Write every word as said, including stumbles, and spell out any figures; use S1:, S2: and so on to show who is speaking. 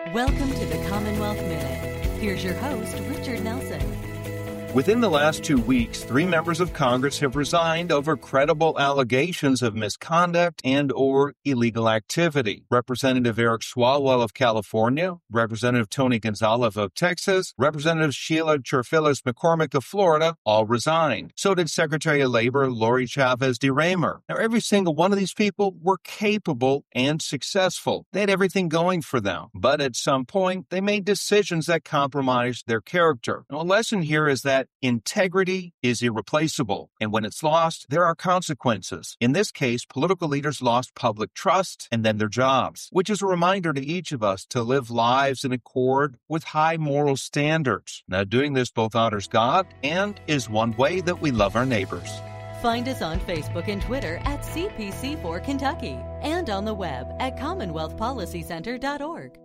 S1: Welcome to the Commonwealth Minute. Here's your host, Richard Nelson.
S2: Within the last two weeks, three members of Congress have resigned over credible allegations of misconduct and or illegal activity. Representative Eric Swalwell of California, Representative Tony Gonzalez of Texas, Representative Sheila Cherfilis McCormick of Florida all resigned. So did Secretary of Labor Lori Chavez de Reymer. Now, every single one of these people were capable and successful. They had everything going for them. But at some point, they made decisions that compromised their character. Now, a lesson here is that integrity is irreplaceable, and when it's lost, there are consequences. In this case, political leaders lost public trust and then their jobs, which is a reminder to each of us to live lives in accord with high moral standards. Now, doing this both honors God and is one way that we love our neighbors.
S1: Find us on Facebook and Twitter at C P C four Kentucky and on the web at commonwealth policy center dot org.